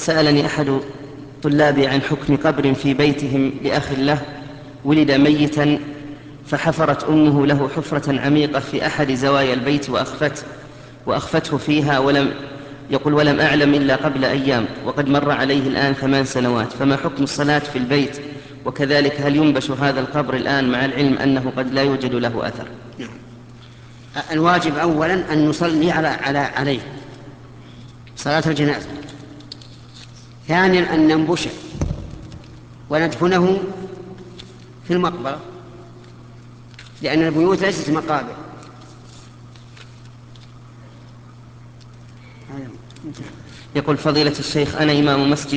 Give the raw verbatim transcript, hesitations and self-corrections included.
سألني أحد طلابي عن حكم قبر في بيتهم لأخ له ولد ميتا، فحفرت أمه له حفرة عميقة في أحد زوايا البيت وأخفته, وأخفته فيها، ولم يقول ولم أعلم إلا قبل أيام، وقد مر عليه الآن ثمان سنوات، فما حكم الصلاة في البيت؟ وكذلك هل ينبش هذا القبر الآن مع العلم أنه قد لا يوجد له أثر؟ الواجب أولا أن نصلي على على عليه صلاة الجنازة. ثانيا أن ننبشه وندفنه في المقبرة، لأن البيوت ليست مقابر. يقول فضيلة الشيخ: أنا إمام مسجد